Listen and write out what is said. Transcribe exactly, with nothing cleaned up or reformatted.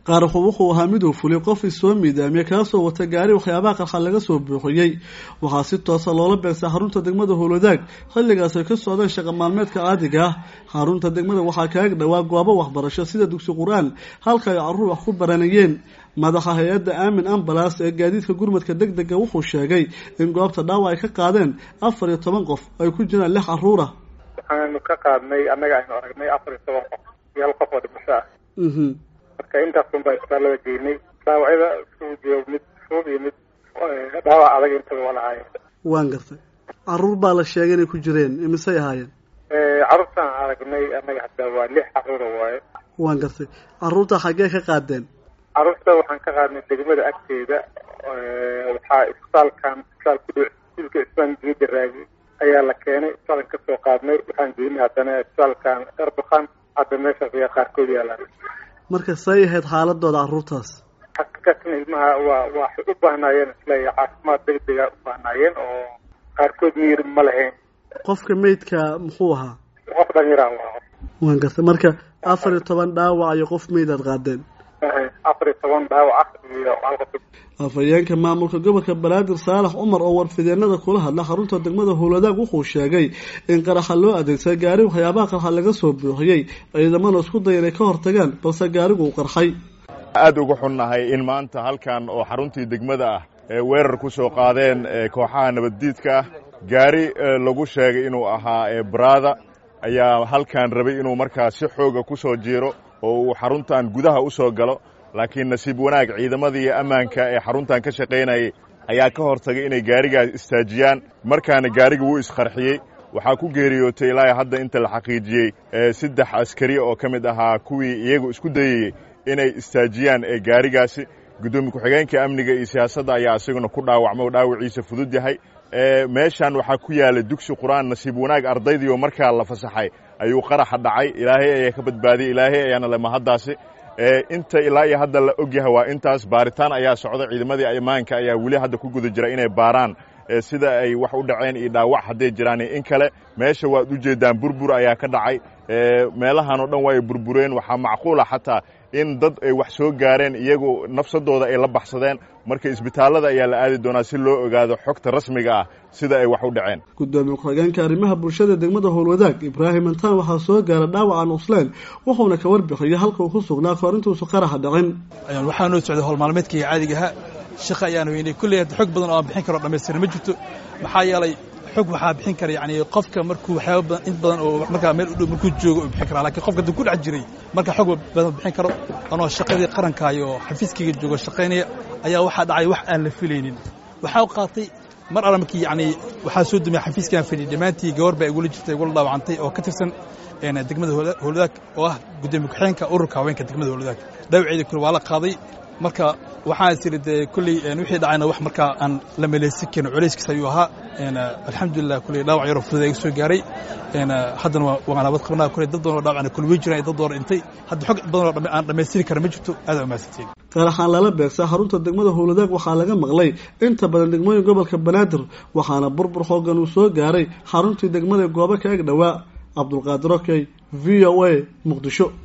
qaarku wuxuu ahaa mid uu fulay qof isoo miidaamiyay kaasoo wata gaari waxyaabaha qarxa laga soo buuxiyey waxaa si toosa loola beegsay xarunta degmada Howlwadaag xilligaas ay ka socdeen shaqo maalmeedka caadiga ah xarunta degmada waxaa kaga dhawaa goobo waxbarasho sida dugsi quraan halka ay carruur wax ku baranayeen madaxa hay'adda Aamin Ambulance ee gaadiidka gurmadka degdega wuxuu sheegay in goobta dhaawac ay ka qaadeen afar iyo toban qof ay ku jiraan lix carruur ah waxaanu ka qaadnay annaga aynu aragnay afar iyo toban qof iyo hal qof oo dhimasho ah mhm marka intaas un baa isbitaalada geynay dhaawacyada isugu jiro mid fudud iyo mid dhaawac adag intaba waa lahaayeen waan gartay carruur baa la sheegay inay ku jireen imisay ahaayeen carruurtaan aragnay annaga hadda waa lix carruur waaye waan gartay carruurta xaggee ka qaadeen carruurta waxaan ka qaadnay degmada agteeda waxaa isbitaalkan isbitaal ku dhow isbitaalka isbaan geeda raagi ayaa la keenay isbitaalkan kasoo qaadnay waxaan geynay haddana isbitaalkan Erdogan hadda meeshaas ayaa qaarkood yaalaan marka say ahayd xaaladooda carruurtaas xaqiiqatan ilmaha waa waxay u baahnaayeen isleeyahay caafimaad degdega u baahnaayeen oo qaarkood miyir ma lahayn qofka meydka muxuu ahaa qof dhalinyaro ah waan gartay marka afar iyo toban dhaawac iyo qof meyd aad qaadeen afar iyo toban dhaawac iyo hal qof afayeenka maamulka gobolka Banaadir Saalax Umar oo warfideenada kula hadla xarunta degmada Howlwadaag wuxuu sheegay in qaraxa loo adeegsaday gaari waxyaabaha qarxa laga soo buuxiyay ciidamada isku dayay inay ka hortagaan balse gaarigu uu qarxay aad ugu xunnahay in maanta halkan oo xaruntii degmada ah ee weerar ku soo qaadeen kooxaha nabaddiidka ah gaari lagu sheegay inuu ahaa ee Brada ayaa halkan rabay inuu markaa si xooga ku soo jiiro oo uu xaruntan gudaha u soo galo laakiin nasiib wanaag ciidamadii ammaanka ee xaruntan ka shaqaynayay ayaa ka hortagay inay gaarigaas istaajiyaan markaana gaariga wuu isqarxiyey waxaa ku geeriyootay ilaa hadda inta la xaqiijiyey saddex askari oo ka mid ahaa kuwii iyagu isku dayayey inay istaajiyaan ee gaarigaasi gudoomiye ku-xigeenka amniga iyo siyaasadda ayaa isaguna ku dhaawacmay oo dhaawaciisa fudud yahay meeshan waxaa ku yaala dugsi quraan nasiib wanaag ardaydii oo markaa la fasaxay ayuu qaraxa dhacay ilaahay ayaa ka badbaadiyey ilaahay ayaana le mahaddaasi inta ilaa iyo hadda la ogyahay waa intaas baaritaan ayaa socda ciidamadii ammaanka ayaa weli hadda ku guda jira inay baaraan sida ay wax u dhaceen iyo dhaawac hadday jiraan in kale meesha waad u jeedaan burbur ayaa ka dhacay meelahan oo dhan waa ay burbureen waxaa macquula xataa in dad ay wax soo gaareen iyagu nafsadooda ay la baxsadeen marka isbitaalada ayaa la aadi doonaa si loo ogaado xogta rasmiga ah sida ay wax u dhaceen gudoomiye ku-xigeenka arrimaha bulshada degmada Howlwadaag Ibraahim Antaan waxaa soo gaaray dhaawac aan usleen wuxuuna ka warbixiyay halka uu ku sugnaa koorintiisu qaraxa dhacin ayaan waxaa noo socday howl maalmeedkii caadiga ah shaqo ayaan weynay kulli xog badan oo aan bixin karo dhameystiran ma jirto maxaa yeelay xog waxaa bixin kara yani qofka markuu waxyaabo badan in badan oo markaa meel u dhow markuu joogo bixin kara laakiin qofka dib ku dhac jiray marka xog badan bixin karo anoo shaqadii qaranka iyo xafiiskiga joogo shaqaynaya ayaa waxa dhacay wax aan la filaynin waxa qaatay mar alla markii yani waxa soo dumay xafiiskan fadhi dhamaantii gabar baa igula jirtay wal dhaawacantay oo ka tirsan een degmada Howlwadaag oo ah gudoomiye ku-xigeenka ururka haweenka degmada Howlwadaag dhaawaceeda kul waa la qaaday marka waxaan siridee kulli wixii dhacayna wax marka aan la meeleysan karin culayskiisa ayuu ahaa een alxamdulillah kulli dhaawac yar fudud ay soo gaaray een haddana waa nabad qabnaa kulli dad badan oo dhaawacna kulli way jiraan dad badan intay hadda xog badan oo aan dhameystir karin ma jirto aad u maasantiin qaraxan lala beegsay xarunta degmada Howlwadaag waxaa laga maqlay inta badan degmooyinka gobolka Banaadir waxaana burbur xoogan uu soo gaaray xaruntii degmada goobo ka ag dhawaa Abdulqaadir Okey V O A Muqdisho.